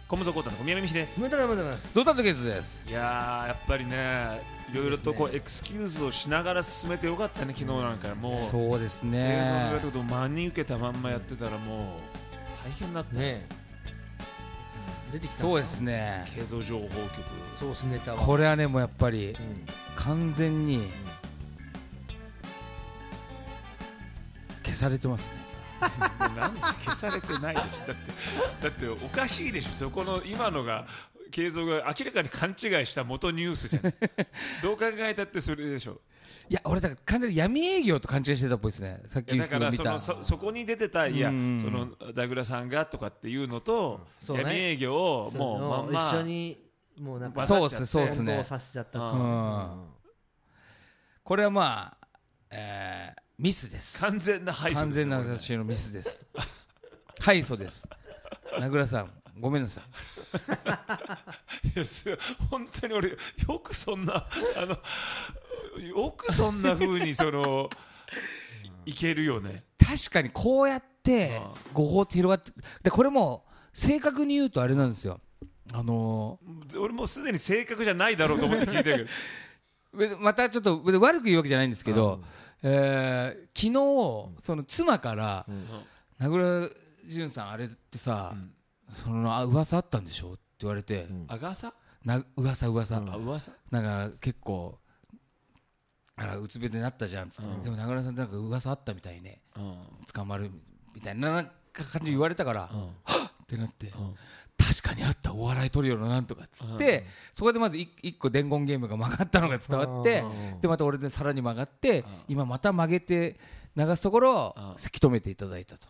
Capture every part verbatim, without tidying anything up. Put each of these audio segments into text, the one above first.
小室コータの小宮山美です。 無駄な無駄です。 ゾタトケツです。 いやーやっぱりね、いろいろとこうエクスキューズをしながら進めてよかったね。昨日なんかもうそうです映像ねのやることを真に受けたまんまやってたらもう大変だったね。出てきた。 そうですね。 映像情報局ソースネタはこれはねもうやっぱりうん完全に消されてますね。 なんで消されてないでしょ。だってだっておかしいでしょ。そこの今のが映像が明らかに勘違いした元ニュースじゃん。どう考えたってそれでしょ。 いや俺だから完全に闇営業と勘違いしてたっぽいですね。さっきだからそ見たの そ, そこに出てたいや、 うんそのダグラさんがとかっていうのと、 そうね闇営業をもうまんま一緒にもうなんかそうっすそうっすね混同させちゃったっていううんうんこれはまあ、えー、ミスです。 完全な敗訴完全なですよ私のミスです敗訴です。名倉さんごめんなさい。 いやす本当に俺よくそんなあのよくそんな風にそのいけるよね。 確かにこうやってああ誤報って広がってでこれも正確に言うとあれなんですよ。あの俺もうすでに正確じゃないだろうと思って聞いてるけどー、またちょっと悪く言うわけじゃないんですけど、えー、昨日その妻から名倉潤さんあれってさ、 うんそのあ噂あったんでしょって言われて、 あがさな噂噂、 あ噂なんか結構あらうつ病でなったじゃんっつって、 うんでも名倉さんってなんか噂あったみたいね、 うん捕まるみたいななんか感じで言われたから、 うんはっってなって、 うん確かにあったお笑いトリオのなんとかっつって、 うんそこでまず一一個伝言ゲームが曲がったのが伝わって、 うんでまた俺でさらに曲がって、 うん今また曲げて流すところをうんせき止めていただいたと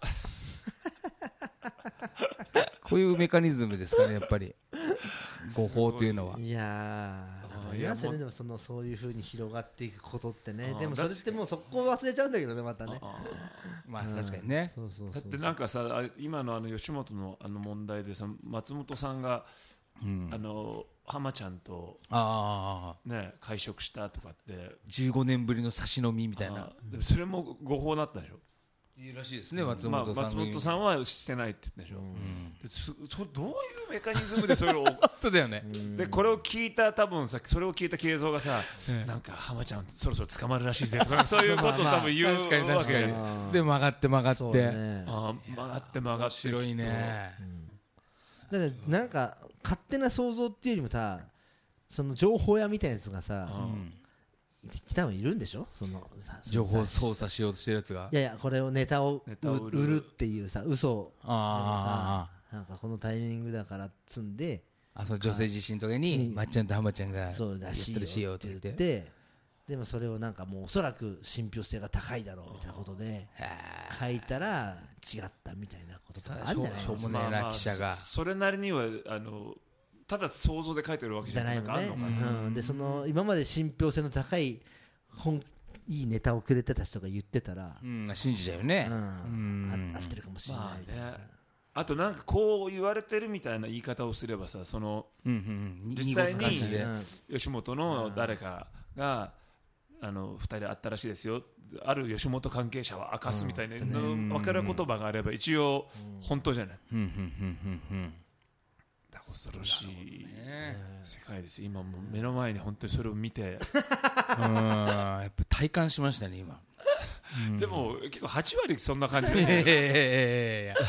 こういうメカニズムですかねやっぱり誤報というのは。 いやーなんかありますよね。でもそのそういう風に広がっていくことってね。 あでもそれってもうそこ忘れちゃうんだけどねまたね。 あまあ確かにね、 そうそうそうだってなんかさあ今のあの吉本のあの問題でさ松本さんがうんあの浜ちゃんとああね会食したとかってじゅうごねんぶりの差し飲みみたいなあでもそれも誤報だったでしょ。 いいらしいですね松まあ本さん、 松本さんはしてないって言ったでしょ。 うんでそそれどういうメカニズムでそれをそうだよね、 でこれを聞いた多分さそれを聞いた慶三がさ、なんか浜ちゃんそろそろ捕まるらしいぜとかそういうことを多分言う確かに確かにわけじゃん。 あーで曲がって曲がって、 そうね。 あー曲がって曲がって白いね、 だってなんか勝手な想像っていうよりもさ、その情報屋みたいなやつがさ、 うん多分いるんでしょ。そのさ情報そのさ操作しようとしてるやつがいやいやこれをネタをネタを売る売るっていうさ嘘をでもあさなんかこのタイミングだからっつんでああその女性自身の時にうんまっちゃんと浜ちゃんがそうらしいよやってるしようって言ってででもそれをなんかもうおそらく信憑性が高いだろうみたいなことでへ書いたら違ったみたいなこととかあるんじゃないのしょうもねえな記者がそそれなりにはあのただ想像で書いてるわけじじゃないいゃなもんねなんかあんのかな。 うんでその今まで信憑性の高い本いいネタをくれてた人が言ってたらうん信じちゃうよね、 ううんんあ合ってるかもしれないみたいなまあねあとなんかこう言われてるみたいな言い方をすればさそのうんうんうん実際に濁す感じでうん吉本の誰かがあのふたりで会ったらしいですよある吉本関係者は明かすみたいなうん分かる言葉があれば一応本当じゃない。 うんうんうんうんだから恐ろしいね世界ですよ今もう目の前に本当にそれを見てうんやっぱ体感しましたね今でも結構はち割そんな感じいやいやいでやいや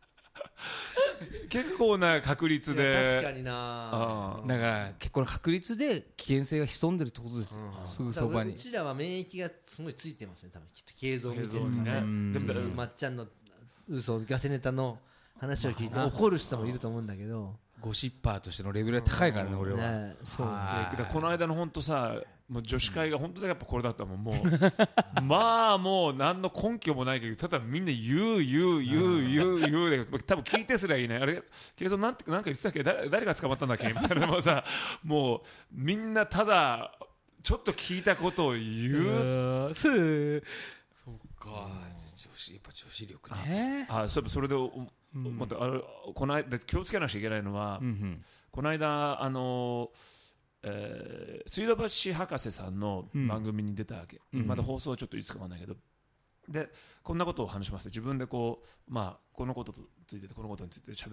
結構な確率いやで確かになああだから結構な確率で危険性が潜んでるってことですよ、 うんすぐそばにうちらは免疫がすごいついてますね多分きっと継続見て映像にねるからねうんでもだからまっちゃんの嘘ガセネタの話を聞いてまあ怒る人もいると思うんだけどゴシッパーとしてのレベルが高いからね、俺は。 ねそうはいだからこの間の本当さもう女子会が本当にやっぱこれだったもんもうまあもう何の根拠もないけどただみんな言う言う言う言う言うで多分聞いてすらいないあれケイゾンなんてなんか言ってたっけ誰誰が捕まったんだっけみたいなのもさもうみんなただちょっと聞いたことを言うすーそっか女子やっぱ女子力ね。 あそういえばそれでおまたあれこの間気をつけなきゃいけないのは、 うんうんこの間あのえー、水道橋博士さんの番組に出たわけ、 うんまだ放送ちょっといつかわかんないけどでこんなことを話します自分でこう、まあ、このことについてこのことについて喋れ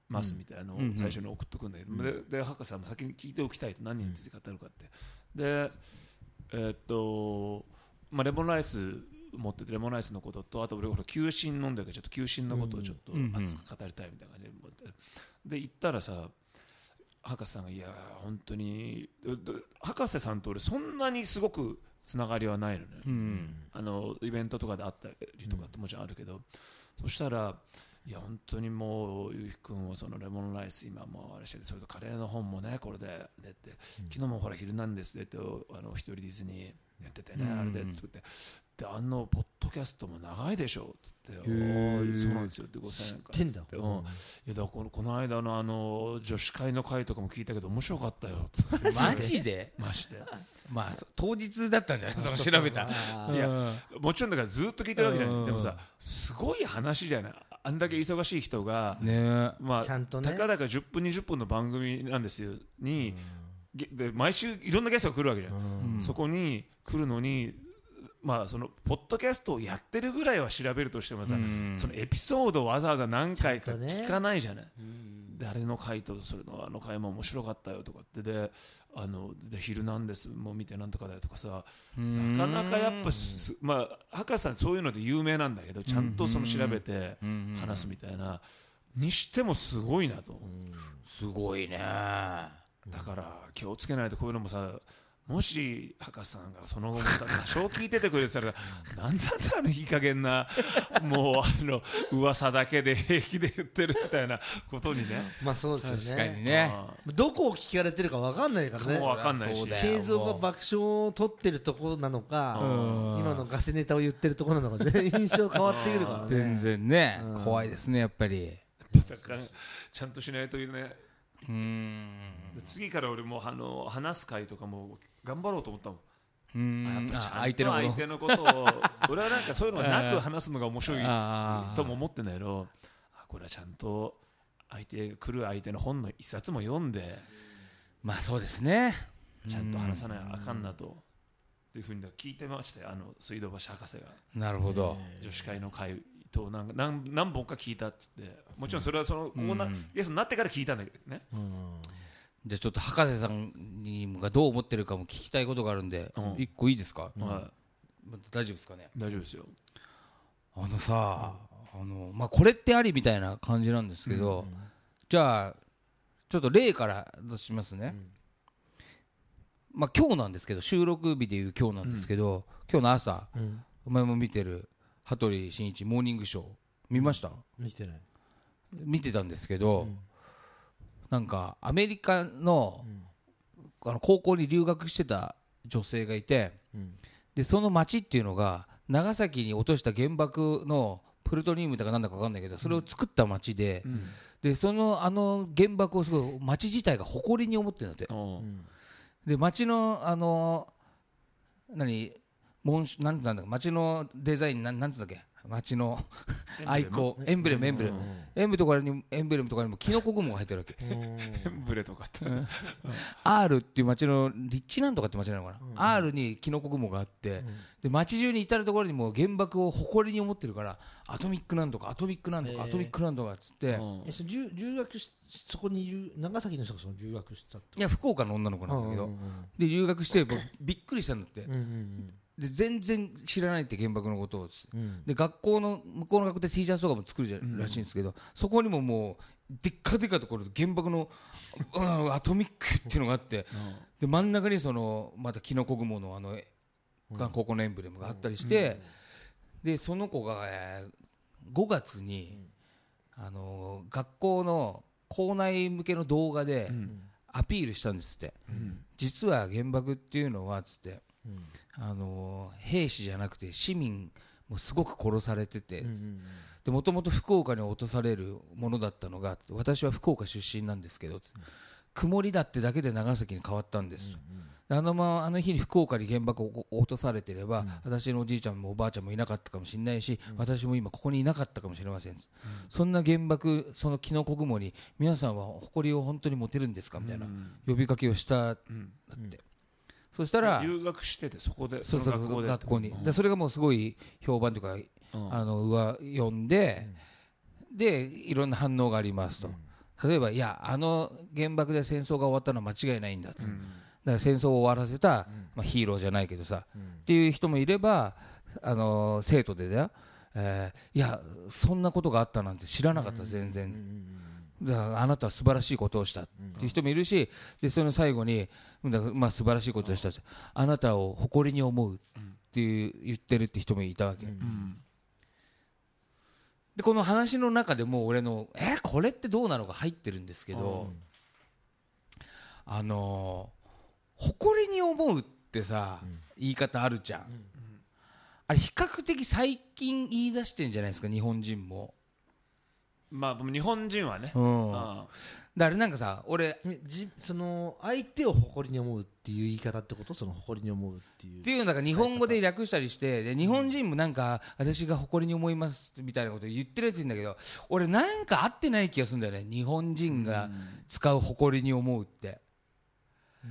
ますみたいなのを最初に送っとくんだけど、でで博士さんも先に聞いておきたいと、何について語るかって、でえーっとまあレモンライス持ってて、レモンライスのことと、あと俺ほら休診飲んでるからちょっと休診のことをちょっと熱く語りたいみたいな感じで思って、で行ったらさ、博士さんがいや本当に博士さんと俺そんなにすごくつながりはないのね、うん、あのイベントとかで会ったりとかってもちろんあるけど、そしたらいや本当にもうゆうきくんはそのレモンライス今もうあれしてて、それとカレーの本もねこれででって、うん、昨日もほら昼なんですでってあの一人ディズニーやっててね、うん、あれでって言ってで、あのポッドキャストも長いでしょって言って、そうなんですよってごせんえんか知ってんだ、 うん、いやだからこの、この間のあの女子会の会とかも聞いたけど面白かったよマジでマジでまあ当日だったんじゃないその調べたいやもちろんだからずっと聞いてるわけじゃない、でもさすごい話じゃない、あんだけ忙しい人が、ねまあ、ちゃんとねたかだかじゅっぷんにじゅっぷんの番組なんですよに、で毎週いろんなゲストが来るわけじゃん、うん、そこに来るのにまあ、そのポッドキャストをやってるぐらいは調べるとしてもさ、うん、そのエピソードをわざわざ何回か聞かないじゃない、ねうん、であれの回とそれのあの回も面白かったよとかってであのでヒルナンデスも見てなんとかだよとかさ、なかなかやっぱす、まあ、博士さんそういうので有名なんだけどちゃんとその調べて話すみたいなにしてもすごいなと、うん、 すごいね。 だから気をつけないとこういうのもさ、もし博士さんがその後もさ多少聞いててくれてたらなんだったらいい加減なもうあの噂だけで平気で言ってるみたいなことにね、 まあそうですよね、 確かにね、 どこを聞かれてるか分かんないからね、 分かんないし慶三が爆笑を取ってるところなのか今のガセネタを言ってるところなのか全然印象変わってくるからね全然ね、怖いですねやっぱりちゃんとしないといいね。うーん次から俺もあの話す会とかも頑張ろうと思ったもん。うーんやっぱちゃんと相手のことを俺はなんかそういうのがなく話すのが面白いとも思ってないけど、あこれはちゃんと相手来る相手の本の一冊も読んで、 まあそうですね、 ちゃんと話さないあかんなとというふうに聞いてましたよ、あの水道橋博士が。 なるほど。 女子会の会と何何何本か聞いたって言って、もちろんそれはそのこうなゲストになってから聞いたんだけどね。うん、 じゃあちょっと博士さんにがどう思ってるかも聞きたいことがあるんで、うん、いっこいいですか、うん、大丈夫ですかね。 大丈夫ですよ。 あのさ、うん、あのまあ、これってありみたいな感じなんですけど、うん、じゃあちょっと例から出しますね、うん、まあ、今日なんですけど収録日でいう今日なんですけど、うん、今日の朝、うん、お前も見てる羽鳥慎一モーニングショー見ました？ 見てない。 見てたんですけど、うん、なんかアメリカの、うん、あの高校に留学してた女性がいて、うん、でその町っていうのが長崎に落とした原爆のプルトニウムとかなんだか分かんないけどそれを作った町で、うん、でそのあの原爆をすごい町自体が誇りに思ってるんだって、うん、で町のあの何文書なんてなんだ街のデザインなんなんてだっけ街のアイコンエンブレムエンブレムエンブレムとかにエンブレムとかにもキノコ雲が入ってるわけエンブレとかって R っていう街の立地なんとかって街なのかな、うん、R にキノコ雲があって、うん、で街中に至るところにも原爆を誇りに思ってるからアトミックなんとかアトミックなんとか、えー、アトミックなんとかっつって、うん、 えそ留留学しそこにいる長崎の人がその留学したっていや福岡の女の子なんだけど、うんうんうん、で留学してびっくりしたんだって、うんうんうん、で全然知らないって原爆のことを、うん、で学校の向こうの学校で T シャツとかも作るじゃらしいんですけど、うん、そこにももうでっかでかところで原爆の、うん、アトミックっていうのがあって、うん、で真ん中にそのまたキノコ雲のあの、うん、高校のエンブレムがあったりして、うん、でその子が、えー、ごがつに、うん、あの学校の校内向けの動画でアピールしたんですって、うん、実は原爆っていうのはつってうん、あの兵士じゃなくて市民もすごく殺されてて、もともと福岡に落とされるものだったのが私は福岡出身なんですけど、うん、曇りだってだけで長崎に変わったんです、うんうん、あのままあの日に福岡に原爆を落とされてれば、うん、私のおじいちゃんもおばあちゃんもいなかったかもしれないし、うん、私も今ここにいなかったかもしれません、うん、そんな原爆そのキノコ雲に皆さんは誇りを本当に持てるんですかみたいな呼びかけをした、うん、だって、そしたら留学しててそこでそうそうそう学校に、うん、でそれがもうすごい評判というか、うん、あの上読んで、うん、でいろんな反応がありますと、うん、 例えばいやあの原爆で戦争が終わったのは間違いないんだと、 うん、 だから戦争を終わらせた、まあ、ヒーローじゃないけどさ、うん、っていう人もいれば、あのー、生徒でだよ、えー、いやそんなことがあったなんて知らなかった、全然、だからあなたは素晴らしいことをしたっていう人もいるし、でその最後にだから、まあ、素晴らしいことをした、あなたを誇りに思うっていう言ってるって人もいたわけ、うん、でこの話の中でもう俺のえこれってどうなのか入ってるんですけど、あのー、誇りに思うってさ、うん、言い方あるじゃん、うん、あれ比較的最近言い出してんじゃないですか日本人も。 まあ日本人はね、 うん、だからなんかさ俺じその相手を誇りに思うっていう言い方ってこと、その誇りに思うっていうっていうのだから日本語で略したりしてで日本人もなんか私が誇りに思いますみたいなこと言ってるやついるんだけど、俺なんか合ってない気がするんだよね、日本人が使う誇りに思うって、うん、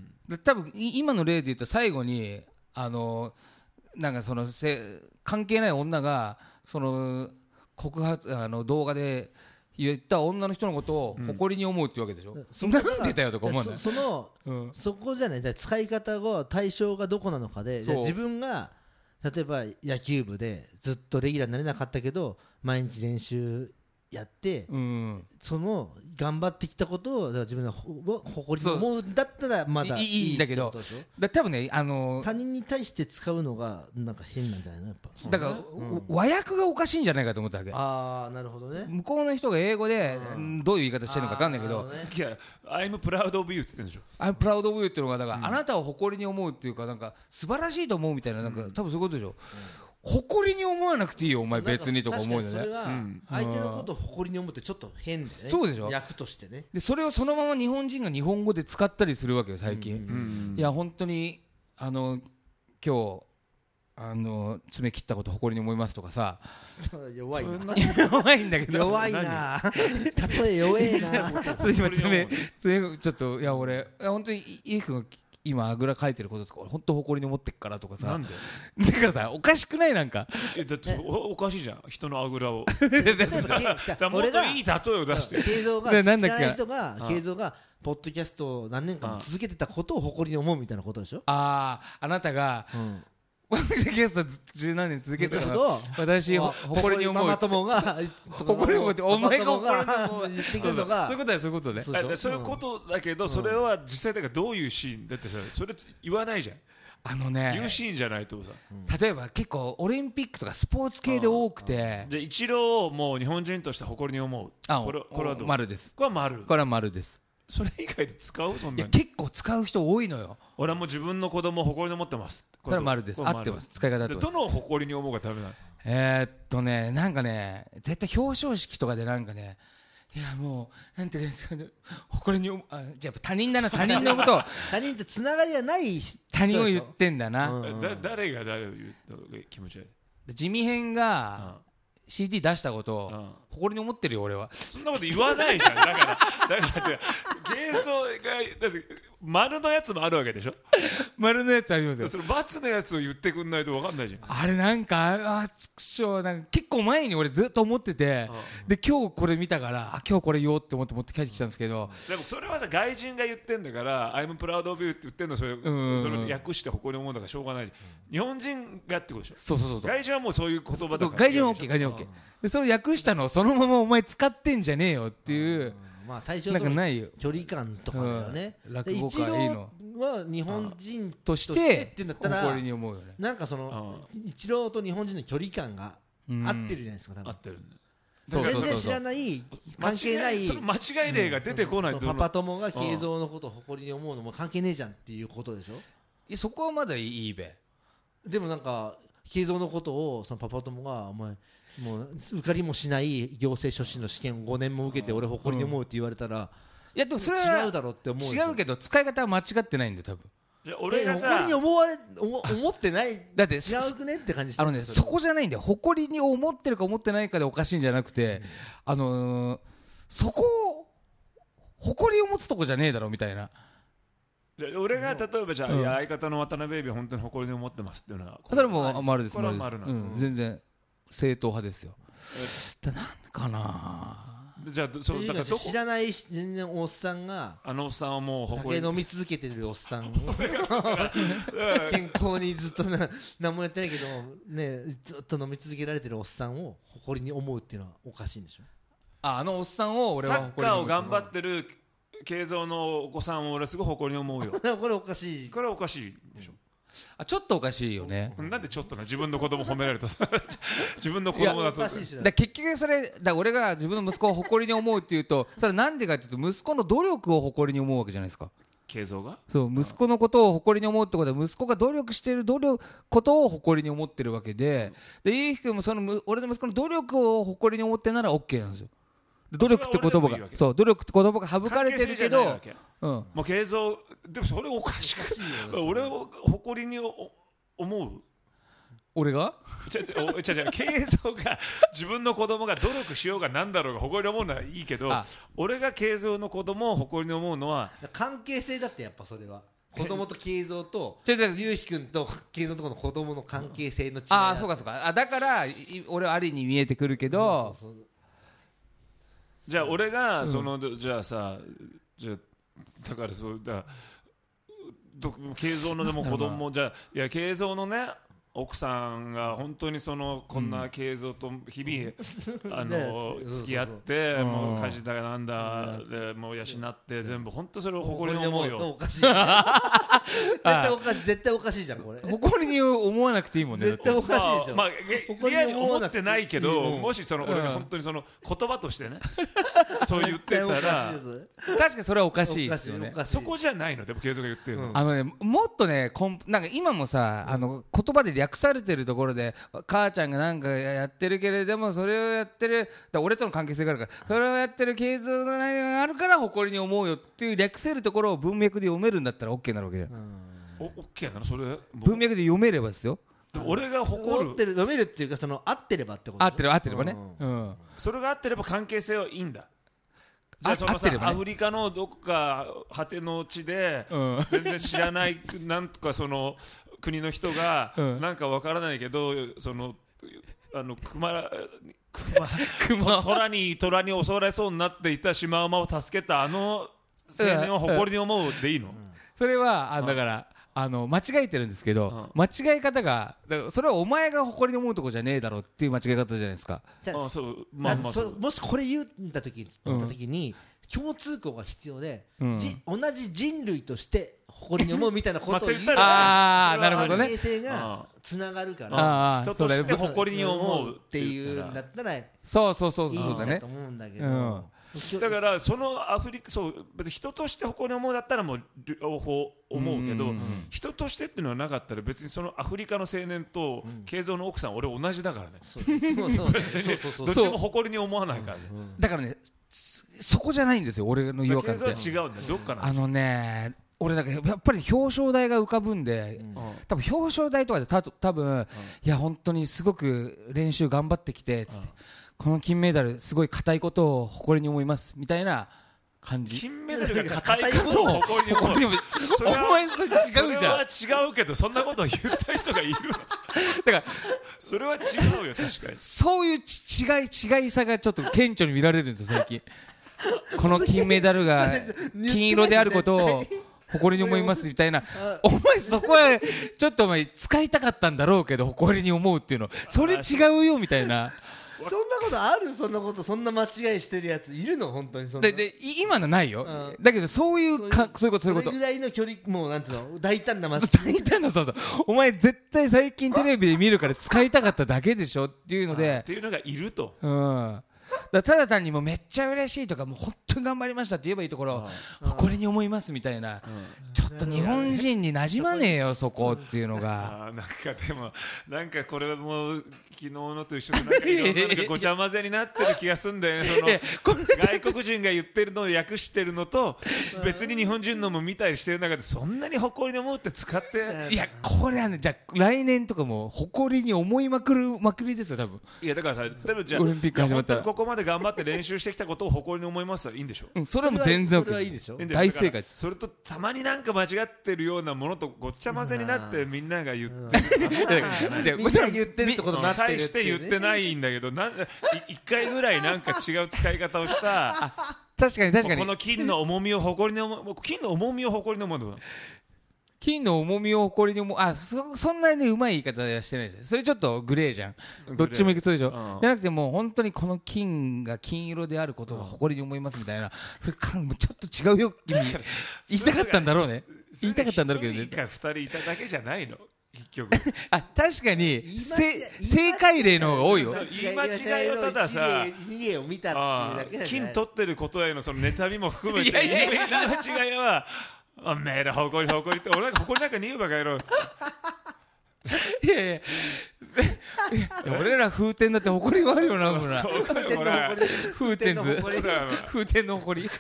で多分今の例で言うと最後にあのなんかそのせ関係ない女がその告発あの動画で言った女の人のことを誇りに思うっていうわけでしょ、うん、なんでだよとか思わない？ そ, その、うん、そこじゃない、使い方が対象がどこなのかで、自分が例えば野球部でずっとレギュラーになれなかったけど毎日練習やって、うん、その頑張ってきたことを自分の誇りに思うんだったらまだい い, いいんだけど、 だ多分ね、あのー、 他人に対して使うのがなんか変なんじゃないのやっぱ。 だから、うん、和訳がおかしいんじゃないかと思ったわけ。 ああなるほどね。 向こうの人が英語でどういう言い方してるのか分かんないけど、 いや I'm proud of you って言ってるんでしょ。 I'm proud of you っていうのがだから、うん、あなたを誇りに思うっていうかなんか素晴らしいと思うみたいな、なんか、うん、多分そういうことでしょ、うん、誇りに思わなくていいよお前別にとか思うよね。 それは相手のことを誇りに思ってちょっと変だよね。 そうでしょ、 役としてね。 でそれをそのまま日本人が日本語で使ったりするわけよ最近、うんうんうん、いや本当にあの今日あの爪切ったこと誇りに思いますとかさ弱いな弱いんだけど弱いな例え弱えな今爪爪ちょっといや俺本当にいい君が今あぐらかいてることとか俺本当誇りに思ってっからとかさ、 なんでだからさおかしくないなんかえだってお, おかしいじゃん人のあぐらをだもっといい例えを出して慶三が知らない人が慶三がポッドキャストを何年間も続けてたことを誇りに思うみたいなことでしょ。 あああなたが、うんポッドキャスト十何年続けてたから私誇りに思うママ友が誇りに思ってお前が誇りに思う言ってくるのがそういうことだよそういうことね。 そういうことだけどそれは実際だからどういうシーンだってさそれ言わないじゃん。 あのね言うシーンじゃないとさ、 例えば結構オリンピックとかスポーツ系で多くてじゃあ一郎をもう日本人として誇りに思うあこれこれは丸です。 これは丸これは丸です。 それ以外で使うそんなに。いや結構使う人多いのよ。 俺はもう自分の子供を誇りに思ってます。 これは丸です。合ってます。使い方合ってます。 どの誇りに思うがダメなの？ えー、っとねなんかね絶対表彰式とかでなんかねいやもうなんていうか誇りに思うあじゃあ他人だな他人のことを他人ってつながりはない他人を言ってんだな、 うんうん、だ誰が誰を言う気持ち悪い。 地味編が、うんシーディー 出したことを、うん、誇りに思ってるよ俺は。 そんなこと言わないじゃん。だからだから違う芸像がだって丸のやつもあるわけでしょ。 丸のやつありますよ。 それ×のやつを言ってくんないと分かんないじゃん。 あれなんかあちくしょうなんか結構前に俺ずっと思ってて、うん、で今日これ見たからあ今日これ言おうって思って持って帰ってきたんですけど、 でもそれはさ外人が言ってんだからI'm proud of youって言ってんのそれ、うんうん、それ訳して誇りに思うんだからしょうがないじゃん、うん、日本人がってことでしょ。 そうそうそうそう。 外人はもうそういう言葉だから外人は OK 外人は OK、うん、でそれ訳したのをそのままお前使ってんじゃねえよっていう、うんまあ、対象との距離感とかだよね、うん、 落語家いいのは日本人としてっていうんだったら誇りに思うよね。 なんかそのイチローと日本人の距離感が合ってるじゃないですか多分。 合ってる全然知らない関係ない間違い例が出てこない、うん、 パパ友が慶三のことを誇りに思うのも関係ねえじゃんっていうことでしょ。 いやそこはまだいいべ。 でもなんか慶三のことをそのパパ友がお前もう受かりもしない行政書士の試験をごねんも受けて俺誇りに思うって言われたら、 いやでもそれは違うだろうって思う。 違うけど使い方は間違ってないんで多分。 俺がさ誇りに思われ思思ってないだって違うくねって感じしてあのねそこじゃないんだよ。誇りに思ってるか思ってないかでおかしいんじゃなくて、うん、あのー、そこを誇りを持つとこじゃねえだろみたいな。 俺が例えばじゃあ、うん、相方の渡辺ベイビー本当に誇りに思ってますっていうのはそれも丸です。 これは丸なの、 うん、全然正統派ですよ。だなんかなじゃあそのだからどこ知らない全然おっさんがあのおっさんはもう酒飲み続けてるおっさん健康にずっとな何もやってないけどねずっと飲み続けられてるおっさんを誇りに思うっていうのはおかしいんでしょ。 ああのおっさんを俺はサッカーを頑張ってる慶三のお子さんを俺すごい誇りに思うよこれおかしい。 これはおかしいでしょ。 あちょっとおかしいよね。 なんでちょっとな自分の子供褒められた自分の子供だとおかしいしなだ結局それだ俺が自分の息子を誇りに思うっていうとそれなんでかっていうと息子の努力を誇りに思うわけじゃないですか。 慶三がそう息子のことを誇りに思うってことは息子が努力している努力ことを誇りに思ってるわけで、でゆうひくんもそのむ俺の息子の努力を誇りに思ってるなら OK なんですよ。努力って言葉がそう努力って言葉が省かれてるけど、うん、 もう慶三でもそれおかしく俺を誇りに思う俺がちゃちゃちゃちゃ慶三が自分の子供が努力しようがなんだろうが誇りに思うのはいいけど俺が慶三の子供を誇りに思うのは関係性だってやっぱそれは子供と慶三とちょちょゆうひくんと慶三とこの子供の関係性の違いああそうかそうかあだからい俺はありに見えてくるけどそうそうそうじゃあ俺がその、うん、じゃあさじゃあだからそうだど慶三のでも子供じゃあいや慶三のね奥さんが本当にそのこんな慶三と日々、うん、あの付き合ってもう家事だなんだでもう養って全部本当それを誇りに思うよ。 おかしい絶対おかしい絶対おかしいじゃんこれ。 誇りに思わなくていいもんね。 絶対おかしいでしょ。 まあリアルに思ってないけどもしその俺が本当にその言葉としてねそう言ってたら確かにそれはおかしいですよね。 そこじゃないのでも慶三が言ってるの。 あのねもっとねこんなんか今もさあの言葉で略されてるところで母ちゃんがなんかやってるけれどもそれをやってるだ俺との関係性があるからそれをやってる慶三の内容があるから誇りに思うよっていう略せるところを文脈で読めるんだったら OK なわけじゃん。 お OK なのそれ文脈で読めればですよ。 でも俺が誇る読めるっていうかその合ってればってこと合ってれば合ってればね、うんうん、 それが合ってれば関係性はいいんだ。じゃあそのさ、ね、アフリカのどこか果ての地で、うん、全然知らないなんとかその国の人が、うん、なんかわからないけどそのあの熊熊虎に虎に襲われそうになっていたシマウマを助けたあの青年を誇りに思うでいいの、うん、 それはあだからあの間違えてるんですけど、うん、間違い方がそれはお前が誇りに思うとこじゃねえだろっていう間違い方じゃないですか。 あそう、まあまあ、 そもしこれ言った時言った時に、うん、共通項が必要で、うん、じ同じ人類として誇りに思うみたいなことを言ったらああなるほどね関係性がつながるから人として誇りに思うっていうんだったらそうそうそうそうだねと思うんだけど、 うんだからそのアフリカそう別に人として誇りに思うだったらもう両方思うけど、うんうんうん、人としてっていうのはなかったら別にそのアフリカの青年と慶三の奥さん俺同じだからね。そうそうどっちも誇りに思わないからね、うん、 だからねそこじゃないんですよ俺の違和感って。 慶三は違うんだどっかなあのね俺だからやっぱり表彰台が浮かぶんで、うん、多分表彰台とかでた多分、うん、いや本当にすごく練習頑張ってきてつって、うん、この金メダルすごい硬いことを誇りに思いますみたいな感じ。 金メダルが硬いことを誇りに思うお前と違うじゃん。 それは違うけどそんなことを言った人がいるだからそれは違うよ確かに。 そういうち違い違いさがちょっと顕著に見られるんですよ最近この金メダルが金色であることを誇りに思いますみたいなお前そこはちょっとお前使いたかったんだろうけど誇りに思うっていうのそれ違うよみたいな。 そんなことあるそんなことそんな間違いしてるやついるの本当にそんなでで今のはないよ、うん、だけどそういうかそういうことそういうことそれぐらいの距離もうなんていうの大胆な間違い大胆なそうそうお前絶対最近テレビで見るから使いたかっただけでしょっていうのでっていうのがいると、 うんだただ単にもうめっちゃ嬉しいとかもう本当に頑張りましたって言えばいいところ誇りに思いますみたいな、うん、ちょっと日本人に馴染まねえよそこっていうのがあなんかでもなんかこれも昨日のと一緒でなんかいろんなのがごちゃ混ぜになってる気がするんだよねその外国人が言ってるのを訳してるのと別に日本人のも見たりしてる中でそんなに誇りに思うって使っていやこれはねじゃあ来年とかも誇りに思いまくるまくりですよ多分。 いやだからさ多分じゃあオリンピック始まったらここまで頑張って練習してきたことを誇りに思いますいいんでしょ、 うん、それはもう全然 OK それはいいでしょ大正解です。 それとたまになんか間違ってるようなものとごっちゃ混ぜになってみんなが言ってる、 みんなが言ってるってことになってるっていうね。 対して言ってないんだけど、なん一回ぐらいなんか違う使い方をした確かに確かにこの金の重みを誇りの金の重みを誇りのもの、 金の重みを誇りにもあ そ, そんなにねうまい言い方はしてないです。それちょっとグレーじゃん。どっちもいくとでしょ、うん、じゃなくてもう本当にこの金が金色であることを誇りに思いますみたいな、それかちょっと違うよ意味言いたかったんだろうね。言いたかったんだろうけどね。 一人か二人いただけじゃないの結局あ確かに正解例の方が多いよ。 言い間違いをたださ一例を見たっていうだけじゃない。 金取ってることへのその妬みも含めて言い間違いはおめえら誇り誇りって俺なんか誇りなんかねえばかやろういやいや俺ら風天だって誇りがあるよな。ほら風天図風天の誇り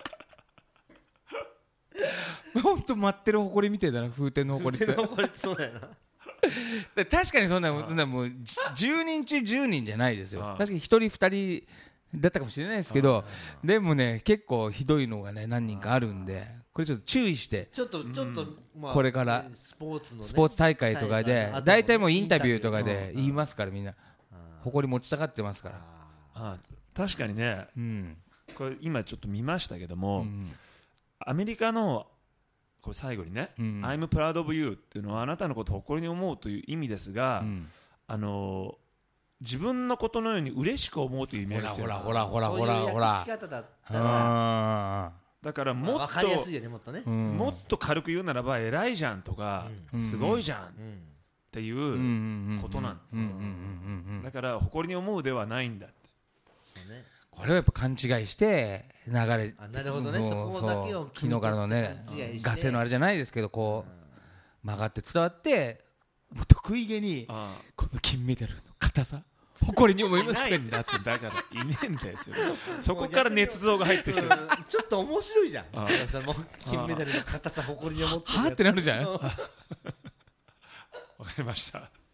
ほんと待ってる誇りみたいだな風天の誇りってそうだよな確かにそんなもうじゅうにん中じゅうにんじゃないですよ。確かにひとりふたりだったかもしれないですけど、でもね結構ひどいのがね何人かあるんで、これちょっと注意してちょっとちょっと、まあ、 これからスポーツの、ね、 スポーツ大会とかで大体もうインタビューとかで言いますからみんな誇り持ちたがってますから。 あ確かにね、うん、これ今ちょっと見ましたけども、うん、アメリカのこれ最後にね、うん、I'm proud of you っていうのはあなたのことを誇りに思うという意味ですが、うん、あの自分のことのように嬉しく思うという意味なんですよ。 ほらほらほらほらほらそういう訳し方だったらだからもっと、まあ、 分かりやすいよねもっとね、 うん、もっと軽く言うならば偉いじゃんとか、うん、すごいじゃん、うん、っていうことなんです。だから誇りに思うではないんだって、 ね、これはやっぱ勘違いして流れあなるほどね。そこだけを昨日からのねガセのあれじゃないですけどこう曲がって伝わって得意げにこの金メダルの硬さ誇りに思いますか。 いないんだっつだからいねえんですよそこから捏造が入ってきてるちょっと面白いじゃん。ああもう金メダルの硬さ誇りに思ってるはーってなるじゃんわかりました。